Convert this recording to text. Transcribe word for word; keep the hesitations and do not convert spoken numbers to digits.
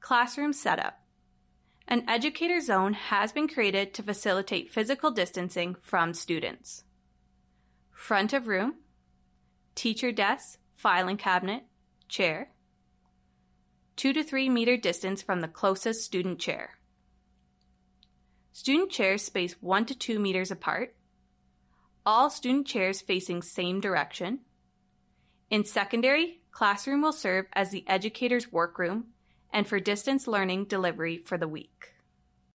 Classroom setup. An educator zone has been created to facilitate physical distancing from students. Front of room, teacher desk, filing cabinet, chair. Two to three meter distance from the closest student chair. Student chairs spaced one to two meters apart. All student chairs facing same direction. In secondary, classroom will serve as the educator's workroom and for distance learning delivery for the week.